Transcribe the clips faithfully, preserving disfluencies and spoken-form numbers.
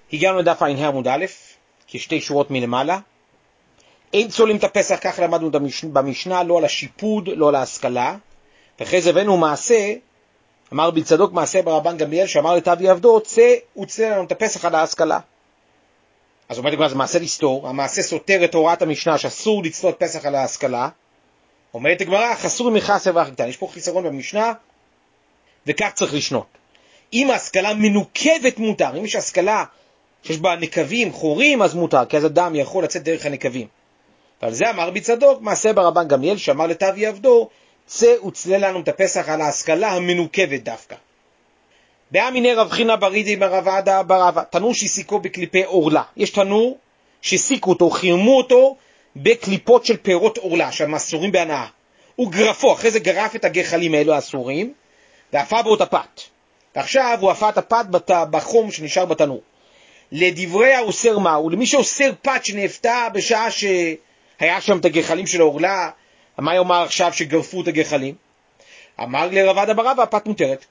הגענו לדף ע"ה עמוד א', כשתי שורות מלמעלה. אין צולים את הפסח, כך למדנו במשנה, לא על השיפוד, לא על ההשכלה. ואחרי זה הבאנו מעשה, אמר רבי צדוק מעשה ברבן גמליאל, שאמר לתאבי עבדו, צא וצא לנו את הפסח על ההשכלה. אז אומרת לי, זה מעשה לסתור, המעשה סותר את הוראת המשנה, שאסור לצלות פסח על ההשכלה. אומרת הגמרא, חסור מחסר ואח קטן. יש פה חיסרון במשנה, וכך צריך לשנות. אם ההשכלה מנוקבת מותר, אם יש השכלה שיש בה נקבים, חורים, אז מותר, כי אז אדם יכול לצאת דרך הנקבים. ועל זה אמר רבי צדוק, מעשה ברבן גמליאל, שאמר לתאבי עבדו, צא וצלה לנו את הפסח על ההשכלה המנוקבת דווקא. באמיני רב חינה ברידי ברב עדה ברבה, תנור שהסיקו בקליפי אורלה. יש תנור שהסיקו אותו, חירמו אותו בקליפות של פירות אורלה, שהם אסורים בהנאה. הוא גרפו, אחרי זה גרף את הגחלים האלו האסורים, ואפה בו את הפת. ועכשיו הוא אפה את הפת בחום שנשאר בתנור. לדברי האוסר מהו, למי שאוסר פת שנאפתה בשעה שהיה שם את הגחלים של האורלה, מה יאמר עכשיו שגרפו את הגחלים? אמר לרב עדה ברבה, הפת מותרת.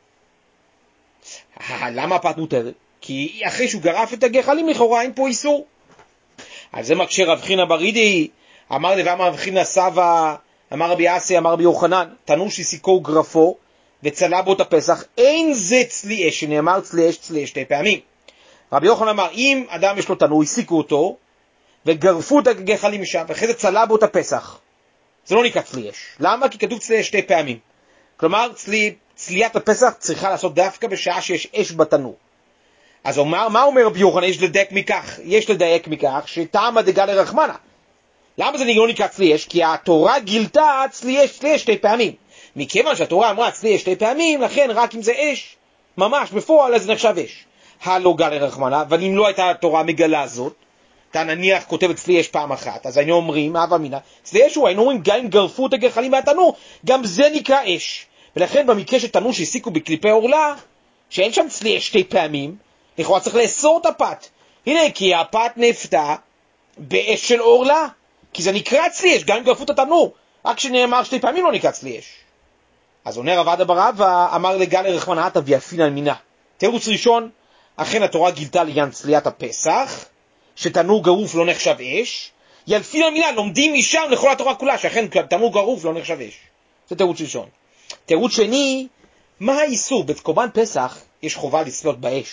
למה הפת מותרת? כי אחרי שהוא גרף את הגחלים לכאורה אין פה איסור. על זה מקשה רב חינה ברידי, אמר לבמה רב חינה סבא, אמר רבי אסי, אמר רבי יוחנן, תנור שסיקו גרפו וצלה בו את הפסח, אין זה צלי אש, שנאמר צלי אש צלי אש שתי פעמים. רבי יוחנן אמר, אם אדם יש לו תנור, הסיקו אותו וגרפו את הגחלים משם, ואחרי זה צלה בו את הפסח, זה לא נקרא צלי אש. למה? כי כתוב צלי אש שתי פעמים. כלומר, צלי, צליית הפסח צריכה לעשות דווקא בשעה שיש אש בתנור. אז אומר, מה אומר רבי יוחנן? יש לדייק מכך, יש לדייק מכך שטעם הדגה לרחמנה. למה זה לא נקרא צלי אש? כי התורה גילתה צלי אש, צלי אש שתי פעמים. מכיוון שהתורה אמרה צלי אש שתי פעמים, לכן רק אם זה אש, ממש בפועל, אז זה נחשב אש. הלא גל לרחמנה, אבל אם לא הייתה התורה מגלה זאת, אתה נניח כותבת צלי אש פעם אחת, אז היינו אומרים, אהבה מינה, צלי אש הוא, היינו אומרים, גם אם גרפו את הגחלים מהתנור, גם זה נקרא אש. ולכן במקרה של תנור שהסיקו בקליפי אורלה, שאין שם צלי אש שתי פעמים, לכאורה צריך לאסור את הפת. הנה, כי הפת נפתה באש של אורלה, כי זה נקרא צלי אש, גם אם גרפו את התנור, רק שנאמר שתי פעמים לא נקרא צלי אש. אז עונה רב עדה ברבה, אמר לגל לרחמנה עתה ויפינן מינה. תירוץ ראשון, אכן התורה גילתה לעניין צליית הפסח, שתנור גרוף לא נחשב אש, ילפינן מינה, לומדים משם לכל התורה כולה, שאכן תנור גרוף לא נחשב אש. זה תירוץ ראשון. תירוץ שני, מה האיסור? בקורבן פסח יש חובה לצלות באש.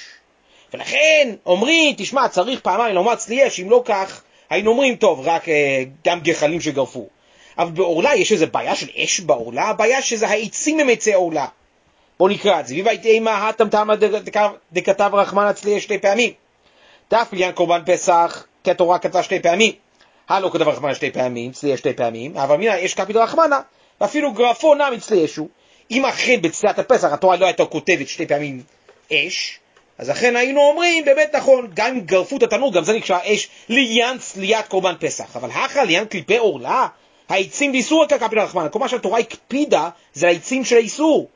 ולכן אומרים, תשמע, צריך פעמיים לומר צלי אש, אם לא כך, היינו אומרים, טוב, רק גם גחלים שגרפו. אבל באורלה יש איזו בעיה של אש באורלה, הבעיה שזה העצים ממצי אורלה. בואו נקרא את זה. ויבית אימה התמתמה דכתב רחמנה צלי אש שתי פעמים. דף לעניין קורבן פסח, כי התורה כתבה שתי פעמים. הלא כתב רחמנה שתי פעמים, צלי אש שתי פעמים, אבל מינה יש קפיד רחמנה, ואפילו גרפו נע מצלי אשו. אם אכן בצליית הפסח התורה לא הייתה כותבת שתי פעמים אש, אז אכן היינו אומרים, באמת נכון, גם אם גרפו את התנור, גם זה נקרא אש לעניין צליית קורבן פסח. אבל אחר לעניין קליפי אורלה, העצים לאיסור רק הקפיד הרחמנה. כל מה שהתורה הקפידה זה העצים של האיסור.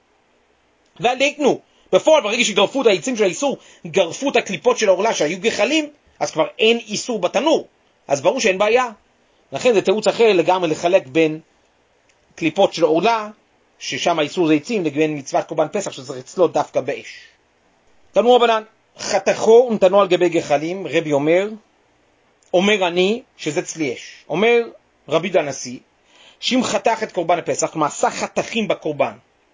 והדקנו, בפועל ברגע שגרפו את העצים של האיסור, גרפו את הקליפות של האורלה שהיו גחלים, אז כבר אין איסור בתנור. אז ברור שאין בעיה. לכן זה תירוץ אחר לגמרי לחלק בין קליפות של אורלה, ששם האיסור זה עצים, לבין מצוות קורבן פסח שצריך לצלות דווקא באש. תנו רבנן, חתכו נתנו על גבי גחלים, רבי אומר, אומר אני שזה צלי אש. אומר רבי דנשיא, שאם חתך את קורבן הפסח, כלומר עשה חתכים בקורבן,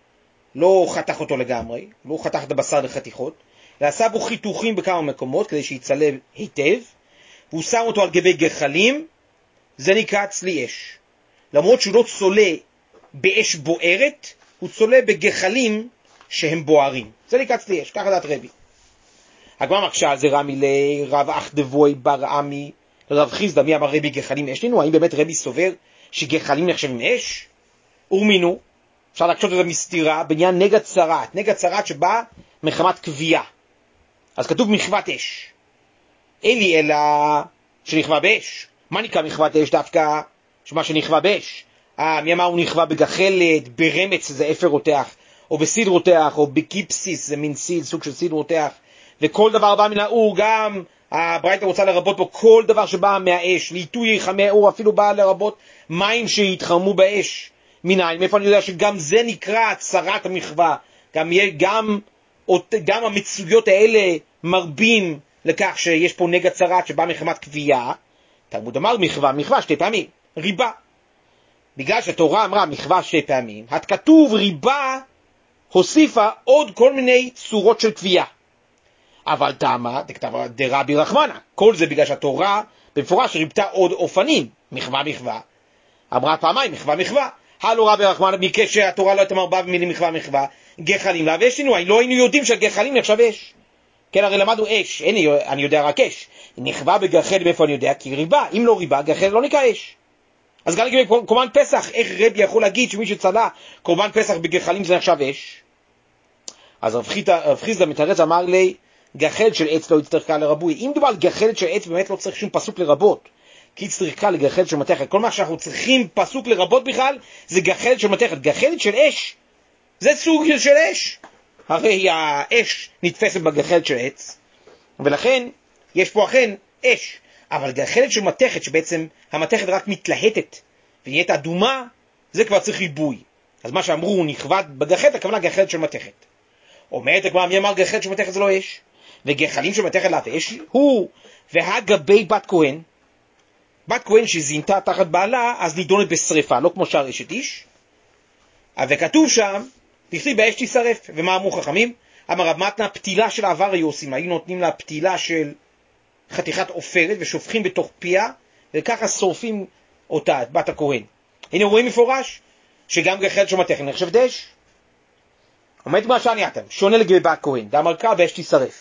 לא חתך אותו לגמרי, לא חתך את הבשר לחתיכות, אלא עשה בו חיתוכים בכמה מקומות כדי שיצלב היטב, והוא שם אותו על גבי גחלים, זה נקרא צלי אש. למרות שהוא לא צולה באש בוערת, הוא צולה בגחלים שהם בוערים. זה נקרא צלי אש, ככה דעת רבי. הגמרא מקשה על זה רמי לרב אחדבוי בר עמי, לרב חיסדא, מי אמר רבי גחלים אש לנו? האם באמת רבי סובר שגחלים נחשבים אש? ורמינו, אפשר להקשות את זה מסתירה, בעניין נגע צרת, נגע צרת שבא מחמת קביעה. אז כתוב מחוות אש. אין לי אלא שנכווה באש. מה נקרא מחוות אש דווקא? שמה שנכווה באש. אה, מי אמר הוא נכווה בגחלת, ברמץ זה אפר רותח, או בסיד רותח, או בקיפסיס זה מין סיד, סוג של סיד רותח, וכל דבר בא מן האור, גם הברייתא רוצה לרבות בו כל דבר שבא מהאש, לעיתוי חמי אור אפילו בא לרבות מים שהתחרמו באש. מנין, מאיפה אני יודע שגם זה נקרא צרת המחווה, גם, גם, גם המצויות האלה מרבים לכך שיש פה נגע צרת שבא מחמת כוויה, תלמוד אמר מחווה, מחווה שתי פעמים, ריבה. בגלל שהתורה אמרה מחווה שתי פעמים, הכתוב ריבה הוסיפה עוד כל מיני צורות של כוויה. אבל תמה, דכתב דרבי רחמנה, כל זה בגלל שהתורה במפורש ריבתה עוד אופנים, מחווה מחווה. אמרה פעמיים מחווה מחווה. הלו רבי רחמנה, ביקש שהתורה לא הייתה מרבה במילים מחווה מחווה, גחלים לה ואש לנו, לא היינו יודעים שהגחלים נחשב אש. כן, הרי למדנו אש, אין, אני יודע רק אש. נחווה בגחל, מאיפה אני יודע? כי ריבה, אם לא ריבה, גחל לא נקרא אש. אז גם לגבי קורבן פסח, איך רבי יכול להגיד שמי שצלה קורבן פסח בגחלים זה נחשב אש? אז רב חיסדא מתרץ אמר לי, גחל של עץ לא יצטרך קל לרבוי. אם מדובר על גחל של עץ, באמת לא צריך שום פסוק לרבות, כי יצטרך קל לגחל של מתכת. כל מה שאנחנו צריכים פסוק לרבות בכלל, זה גחל של מתכת. גחל של אש, זה סוג של אש. הרי האש נתפסת בגחל של עץ, ולכן יש פה אכן אש. אבל גחלת של מתכת, שבעצם המתכת רק מתלהטת ונהיית אדומה, זה כבר צריך ריבוי. אז מה שאמרו נכבד בגחלת, הכוונה גחלת של מתכת. אומרת הגמרא, מי אמר גחלת של מתכת זה לא אש? וגחלים של מתכת לאו אש הוא, והגבי בת כהן, בת כהן שזינתה תחת בעלה, אז נידונת בשריפה, לא כמו שאר אשת איש. וכתוב שם, תכתיב באש תשרף. ומה אמרו חכמים? אמר רב מתנה, פתילה של העבר היו עושים, היו נותנים לה פתילה של חתיכת עופרת ושופכים בתוך פיה, וככה שורפים אותה, את בת הכהן. הנה רואים מפורש שגם גחלת של מתכת נחשבת אש. עומד מה שאני אתם, שונה לגבי בת כהן, דאמר קרא באש תשרף.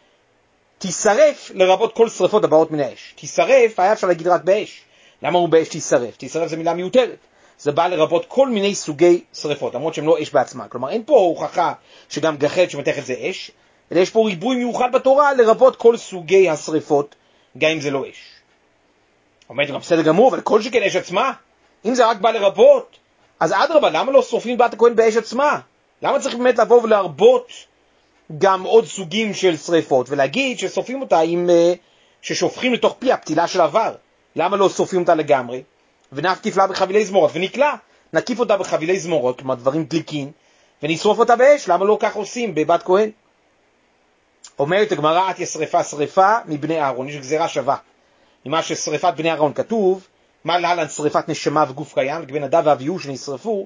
תשרף לרבות כל שריפות הבאות מן האש. תשרף היה אפשר להגיד רק באש. למה הוא באש תשרף? תשרף זה מילה מיותרת. זה בא לרבות כל מיני סוגי שריפות, למרות שהם לא אש בעצמה. כלומר, אין פה הוכחה שגם גחלת של מתכת זה אש, אלא יש פה ריבוי מיוחד בתורה לרבות כל סוגי השריפות, גם אם זה לא אש. עומד גם בסדר גמור, אבל כל שכן אש עצמה, אם זה רק בא לרבות, אז אדרבה, למה לא שורפים בת הכהן באש עצמה? למה צריך באמת לבוא ולהרבות גם עוד סוגים של שריפות, ולהגיד ששורפים אותה עם, ששופכים לתוך פי הפתילה של עבר? למה לא שורפים אותה לגמרי? ונקיף לה בחבילי זמורות, ונקלה, נקיף אותה בחבילי זמורות, כלומר דברים דליקים, ונשרוף אותה באש. למה לא כך עושים בבת כהן? אומרת הגמרא, את ישרפה שריפה מבני אהרון, יש גזירה שווה. ממה ששריפת בני אהרון כתוב, מה להלן שריפת נשמה וגוף קיים, לגבי נדב ואביהו שנשרפו,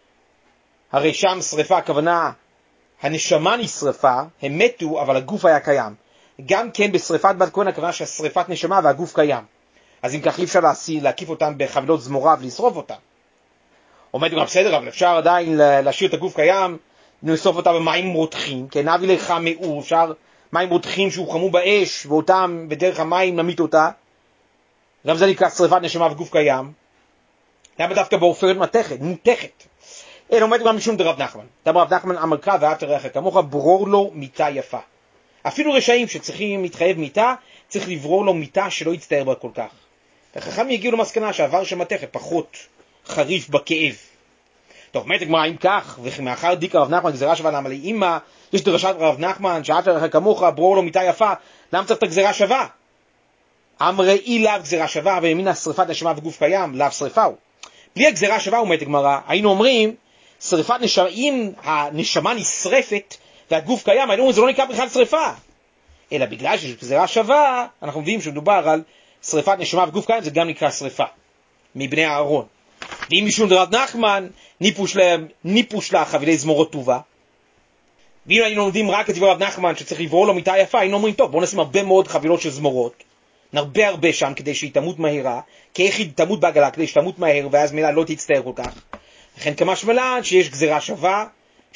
הרי שם שריפה הכוונה, הנשמה נשרפה, הם מתו, אבל הגוף היה קיים. גם כן בשריפת בת כהן הכוונה שהשריפת נשמה והגוף קיים. אז אם כך אי אפשר להקיף אותם בחבילות זמורה ולשרוף אותם. עומד גם בסדר, אבל אפשר עדיין להשאיר את הגוף קיים, נשרוף אותה במים רותחים, כן, נביא לך מאור, אפשר מים רותחים שהוחמו באש, ואותם בדרך המים נמית אותה. גם זה נקרא שריפת נשמה וגוף קיים. למה דווקא בעופרת מתכת, מותכת? אין, עומד גם משום דרב נחמן. דרב רב נחמן אמר קרא ואהבת לרעך כמוך, ברור לו מיטה יפה. אפילו רשעים שצריכים להתחייב מיטה, צריך לברור לו מיטה שלא יצטער בה כל כך. וחכמים יגיעו למסקנה שהעבר של מתכת פחות חריף בכאב. טוב, אומרת הגמרא, אם כך, ומאחר דיק רב נחמן גזירה שווה, למה לאמא יש דרשת רב נחמן שאהבת לרעך כמוך, ברור לו מיטה יפה, למה צריך את הגזירה שווה? אמרי אי לאו גזירה שווה, וימינה שריפת נשמה וגוף קיים, לאו שריפה הוא. בלי הגזירה שווה, אומרת הגמרא, היינו אומרים, שריפת נשמה, אם הנשמה נשרפת והגוף קיים, היינו אומרים, זה לא נקרא בכלל שריפה. אלא בגלל שיש גזירה שווה, אנחנו מביאים שמדובר על שריפת נשמה וגוף קיים, זה גם נקרא שריפה, מבני אהרון. ואם משום דרב נחמן, ניפוש לה, ניפוש לה חבילי זמורות טובה. ואם היינו לומדים רק את דבר רב נחמן, שצריך לברור לו מיטה יפה, היינו אומרים, טוב, בואו נשים הרבה מאוד חבילות של זמורות, נרבה הרבה שם כדי שהיא תמות מהירה, כי איך היא תמות בעגלה, כדי שתמות מהר, ואז מילה לא תצטער כל כך. לכן כמשמע שיש גזירה שווה,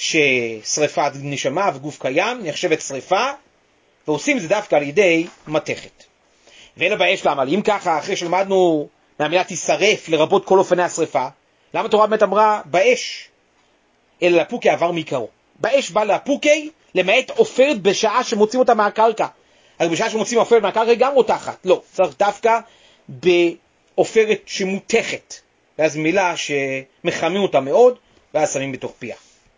ששריפת נשמה וגוף קיים, נחשבת שריפה, ועושים את זה דווקא על ידי מתכת. ואלה באש למה, אם ככה, אחרי שלמדנו מהמילה תשרף לרבות כל אופני השריפה, למה התורה באמת אמרה באש? אלא לפוקי עבר מעיקרו. באש בא לפוקי, למעט עופרת בשעה שמוצאים אותה מהקרקע. אז בשעה שמוצאים עופרת מהקרקע גם רותחת. לא, צריך דווקא בעופרת שמותכת. ואז מילה שמחמים אותה מאוד, ואז שמים בתוך פיה.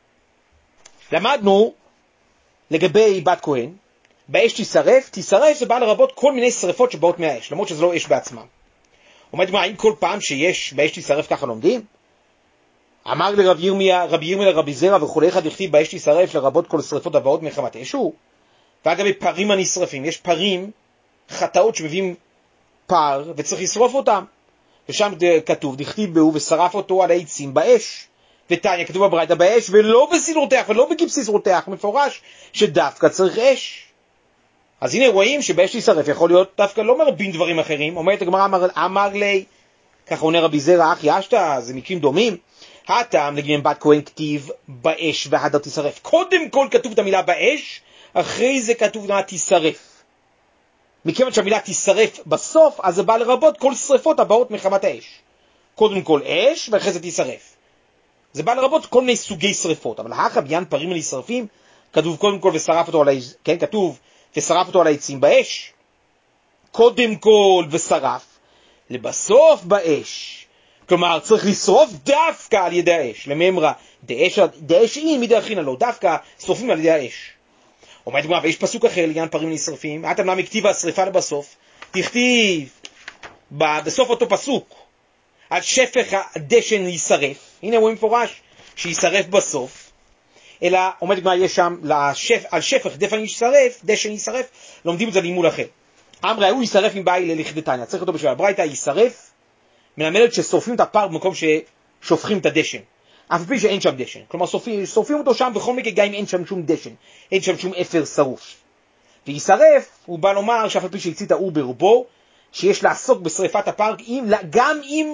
למדנו לגבי בת כהן, באש תשרף, תשרף זה בא לרבות כל מיני שריפות שבאות מהאש, למרות שזה לא אש בעצמם. אומרת מה, האם כל פעם שיש באש תשרף ככה לומדים? אמר לרב ירמיה, רבי ירמיה לרבי זרע וכולי אחד לכתיב באש תשרף לרבות כל שריפות הבאות מחמת אש הוא. ואגב, פרים הנשרפים, יש פרים, חטאות שמביאים פר, וצריך לשרוף אותם. ושם כתוב, דכתיב בהו ושרף אותו על העצים באש. ותניא כתוב בברייתא באש, ולא בסדרותיך, ולא בכבשי זרותיך, מפורש שדווקא צריך אש. אז הנה רואים שבאש להישרף יכול להיות דווקא לא מרבים דברים אחרים. אומרת הגמרא, אמר, אמר לי, ככה עונה רבי זרע, אח ישתא, זה מקרים דומים. הטעם לגבי בת כהן כתיב באש והדר תישרף. קודם כל כתוב את המילה באש, אחרי זה כתוב מה תישרף. מכיוון שהמילה תישרף בסוף, אז זה בא לרבות כל שריפות הבאות מחמת האש. קודם כל אש, ואחרי זה תישרף. זה בא לרבות כל מיני סוגי שריפות. אבל האחר בעניין פרים הנשרפים, כתוב קודם כל ושרף אותו על העצים, כן, כתוב ושרף אותו על העצים באש. קודם כל ושרף, לבסוף באש. כלומר, צריך לשרוף דווקא על ידי האש. לממרה, דאש אין מדרכינה לא, דווקא שרופים על ידי האש. אומרת גמרא, ויש פסוק אחר לעניין פרים נשרפים, אתם למה הכתיבה השריפה לבסוף, תכתיב בסוף אותו פסוק, על שפך הדשן יישרף, הנה רואים מפורש שישרף בסוף, אלא אומרת גמרא, יש שם לשפ, על שפך דשן יישרף, דשן יישרף, לומדים את זה לימול אחר. אמרה, הוא יישרף עם באי ללכדתניא, צריך אותו בשביל הברייתא, יישרף, מלמדת ששורפים את הפר במקום ששופכים את הדשן. אף פי שאין שם דשן. כלומר, שורפים, שורפים אותו שם בכל מקרה, גם אם אין שם שום דשן. אין שם שום אפר שרוף. וישרף, הוא בא לומר שאף פי שהצית האור ברובו, שיש לעסוק בשריפת הפר, גם אם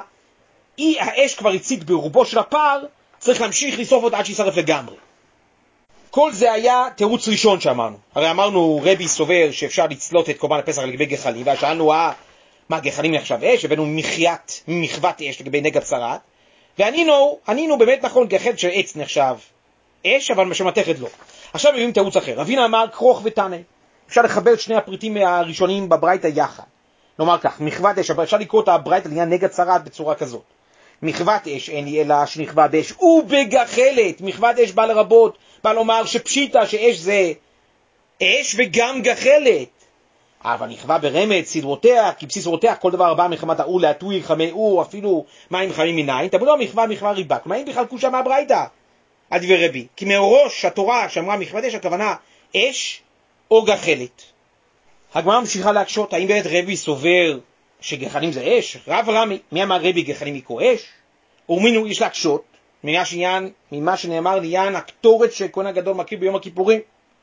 האש כבר הצית ברובו של הפר, צריך להמשיך לשרוף אותו עד שישרף לגמרי. כל זה היה תירוץ ראשון שאמרנו. הרי אמרנו, רבי סובר שאפשר לצלות את קורבן הפסח לגבי גחלים, ושאלנו, אה, מה, גחלים נחשב אש? הבאנו מחיית, מחוות אש לגבי נגע צרת. וענינו, ענינו באמת נכון, גחל של עץ נחשב אש, אבל שמתכת לא. עכשיו מביאים תירוץ אחר. רבינה אמר כרוך ותנא. אפשר לחבר את שני הפריטים הראשונים בברייתא יחד. נאמר כך, מחוות אש, אבל אפשר לקרוא את הברייתא לעניין נגע צרת בצורה כזאת. מחוות אש אין לי אלא שנכווה באש, ובגחלת. מחוות אש בא לרבות, בא לומר שפשיטה שאש זה אש וגם גחלת. אבל נכווה ברמז, סדרותיה, כבשי זרועותיה, כל דבר הבא מחמת האור להטוי, חמי אור, אפילו מים חמים מנין, תבודו המחווה מחווה ריבה. כלומר, אין בכלל קושה מהברייתא, על דברי רבי. כי מראש התורה שאמרה מחוות אש, הכוונה אש או גחלת. הגמרא ממשיכה להקשות, האם באמת רבי סובר שגחלים זה אש? רב רמי, מי אמר רבי גחלים יקרו אש? ומינו יש להקשות, ממה שנאמר לעניין הקטורת שכהן הגדול מכיר ביום הכיפורים.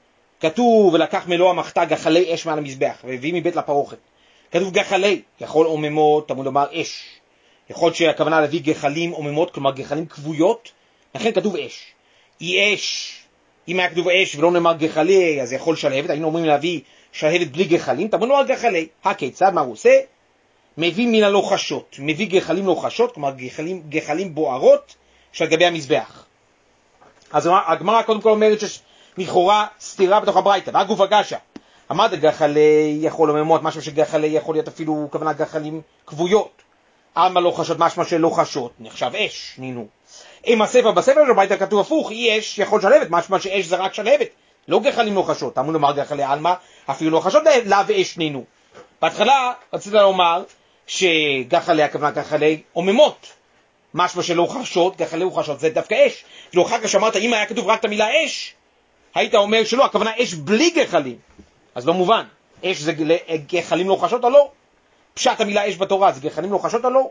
כתוב ולקח מלוא המחתה גחלי אש מעל המזבח והביא מבית לפרוכת. כתוב גחלי, יכול אוממות, תמוד לומר אש. יכול שהכוונה להביא גחלים אוממות, כלומר גחלים כבויות, לכן כתוב אש. היא אש, אם היה כתוב אש ולא נאמר גחלי, אז יכול שלהבת, היינו אומרים להביא שלהבת בלי גחלים, תמוד לומר גחלי. הכיצד, מה הוא עושה? מביא מן הלוחשות, מביא גחלים לוחשות, כלומר גחלים, גחלים בוערות של גבי המזבח. אז הגמרא קודם כל אומרת שיש לכאורה סתירה בתוך הברייתא, והגוף הגשה. אמרת גחלי יכול אוממות, משהו שגחלי יכול להיות אפילו כוונה גחלים כבויות. אמה לא חשות, משהו שלא חשות, נחשב אש, נינו. אם הספר בספר של הברייתא כתוב הפוך, היא אש יכול שלהבת, משהו שאש זה רק שלהבת, לא גחלים לא חשות. אמרו לומר גחלי אלמה, אפילו לא חשות לה ואש נינו. בהתחלה רצית לומר שגחלי הכוונה גחלי אוממות, משהו שלא חשות, גחלי לא חשות, זה דווקא אש. כאילו אחר כך שאמרת, אם היה כתוב רק את המילה אש, היית אומר שלא, הכוונה אש בלי גחלים. אז לא מובן. אש זה גחלים לא חשות או לא? פשט המילה אש בתורה, זה גחלים לא חשות או לא?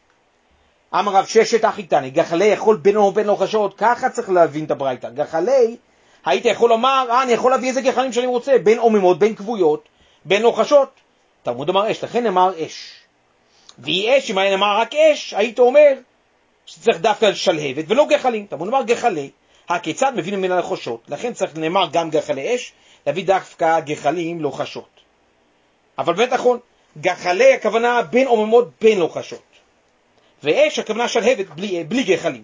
אמר רב ששת אחי תני, גחלי יכול בין או בין לא חשות, ככה צריך להבין את הברייתא. גחלי, היית יכול לומר, אה, אני יכול להביא איזה גחלים שאני רוצה, בין אוממות, בין כבויות, בין לא חשות. תלמוד אמר אש, לכן אמר אש. והיא אש, אם היה נאמר רק אש, היית אומר שצריך דווקא שלהבת ולא גחלים. תלמוד אמר גחלי. הכיצד מבינים מן הלחושות, לכן צריך לנאמר גם גחלי אש, להביא דווקא גחלים לא חשות. אבל באמת נכון, גחלי הכוונה בין אוממות בין לא חשות. ואש הכוונה שלהבת בלי, בלי גחלים.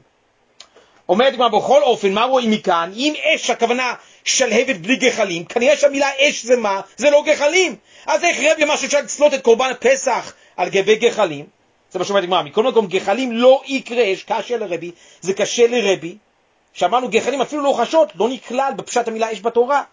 אומרת מה בכל אופן, מה רואים מכאן? אם אש הכוונה שלהבת בלי גחלים, כנראה שהמילה אש זה מה? זה לא גחלים. אז איך רבי מה שאפשר לצלות את קורבן הפסח על גבי גחלים? זה מה שאומרת מה, מכל מקום גחלים לא יקרה אש, קשה לרבי, זה קשה לרבי. שאמרנו גחלים אפילו לא חשות, לא נכלל בפשט המילה אש בתורה.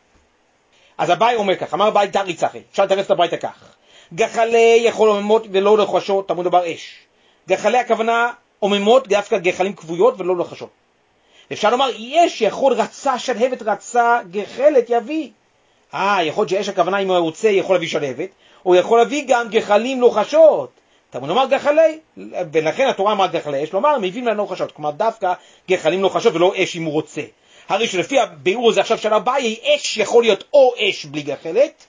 אז הבאי אומר כך, אמר הבאי תרי צחי, אפשר לתרץ את הברייתא כך. גחלי יכול אוממות ולא לחשות, תלמוד דבר אש. גחלי הכוונה אוממות, דווקא גחלים כבויות ולא לחשות. אפשר לומר, יש יכול רצה שלהבת רצה גחלת יביא. אה, יכול להיות שאש הכוונה אם הוא רוצה יכול להביא שלהבת, או יכול להביא גם גחלים לוחשות. תלמוד לומר גחלי, ולכן התורה אמרה גחלי אש, לומר מביאים לנו לוחשות, כלומר דווקא גחלים לוחשות ולא אש אם הוא רוצה. הרי שלפי הביאור הזה עכשיו של אביי, אש יכול להיות או אש בלי גחלת,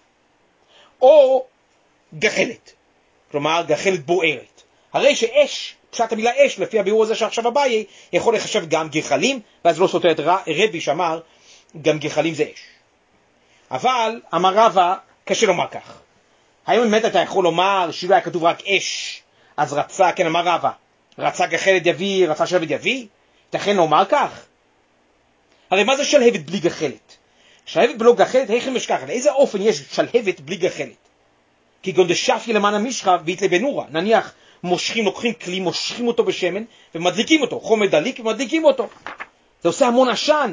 או גחלת. כלומר גחלת בוערת. הרי שאש, פשט המילה אש, לפי הביאור הזה שעכשיו אביי, יכול לחשב גם גחלים, ואז לא סותר את רבי שאמר, גם גחלים זה אש. אבל אמר רבא, קשה לומר כך. האם באמת אתה יכול לומר שאילו היה כתוב רק אש, אז רצה, כן אמר רבא, רצה גחלת יביא, רצה שלהבת יביא? תכן לומר כך? הרי מה זה שלהבת בלי גחלת? שלהבת בלא גחלת, היכם משכחת, לאיזה אופן יש שלהבת בלי גחלת? כי גון דשפי למען המשחה ויתלה בנורה, נניח מושכים, לוקחים כלי, מושכים אותו בשמן ומדליקים אותו, חומר דליק ומדליקים אותו. זה עושה המון עשן.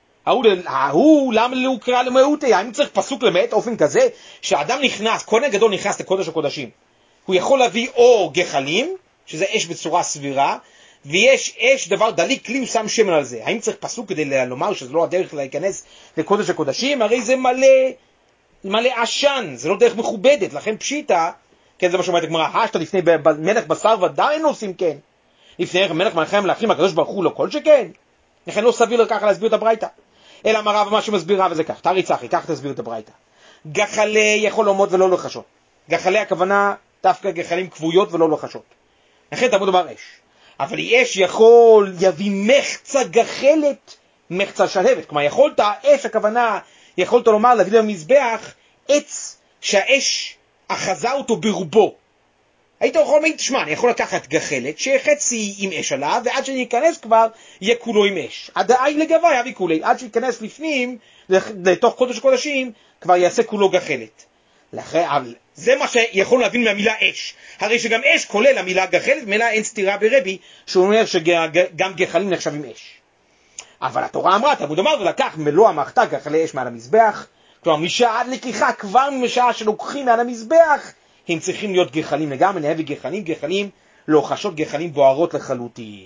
ההוא, למה לא קרא למהותי? האם צריך פסוק למעט אופן כזה שהאדם נכנס, כהן הגדול נכנס לקודש הקודשים, הוא יכול להביא או גחלים, שזה אש בצורה סבירה, ויש אש דבר דליק, כלי הוא שם שמן על זה. האם צריך פסוק כדי לומר שזה לא הדרך להיכנס לקודש הקודשים? הרי זה מלא, מלא עשן, זה לא דרך מכובדת, לכן פשיטה, כן, זה מה שאומרת הגמרא, השת לפני מלך בשר ודאי אין עושים כן. לפני מלך מלכי המלכים, הקדוש ברוך הוא לא כל שכן. לכן לא סביר לכך להסביר את הברייתא. אלא אמר רבא מה שמסביר רבא זה כך, תרי צחי, כך תסביר את הברייתא. גחלי יכול לומות ולא לוחשות. גחלי הכוונה דווקא גחלים כבויות ולא לוחשות. לכן תלמוד לומר אש. אבל אש יכול יביא מחצה גחלת, מחצה שלהבת. כלומר יכולת, אש הכוונה, יכולת לומר להביא למזבח עץ שהאש אחזה אותו ברובו. היית יכול להגיד, תשמע, אני יכול לקחת גחלת שחצי עם אש עליו, ועד שאני אכנס כבר יהיה כולו עם אש. עד העי לגבי יביא כולי, עד שיכנס לפנים, לתוך קודש קודשים, כבר יעשה כולו גחלת. לכן, זה מה שיכול להבין מהמילה אש. הרי שגם אש כולל המילה גחלת, מילה אין סתירה ברבי, שהוא אומר שגם גחלים נחשבים אש. אבל התורה אמרה, תלמוד אמר, ולקח מלוא המחתה גחלי אש מעל המזבח, כלומר משעה עד לקיחה, כבר משעה שלוקחים מעל המזבח, הם צריכים להיות גחלים לגמרי, נהבי גחלים, גחלים, לוחשות גחלים בוערות לחלוטין.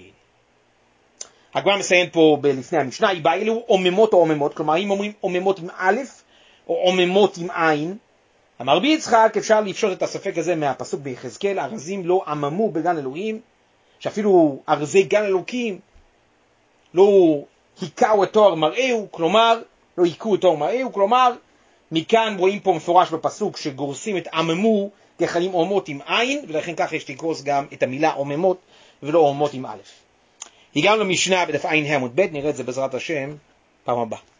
הגמרא מסיים פה לפני המשנה, היא באה אלו עוממות או עוממות, כלומר אם אומרים עוממות עם א' או עוממות עם עין, אמר רבי יצחק, אפשר לפשוט את הספק הזה מהפסוק ביחזקאל, ארזים לא עממו בגן אלוהים, שאפילו ארזי גן אלוקים לא היכאו את תואר מראהו, כלומר, לא היכאו את תואר מראהו, כלומר, מכאן רואים פה מפורש בפסוק שגורסים את עממו גחלים עוממות עם עין, ולכן כך יש לגרוס גם את המילה עוממות ולא עוממות עם א'. הגענו למשנה בדף ע"ה עמוד ב', נראה את זה בעזרת השם פעם הבאה.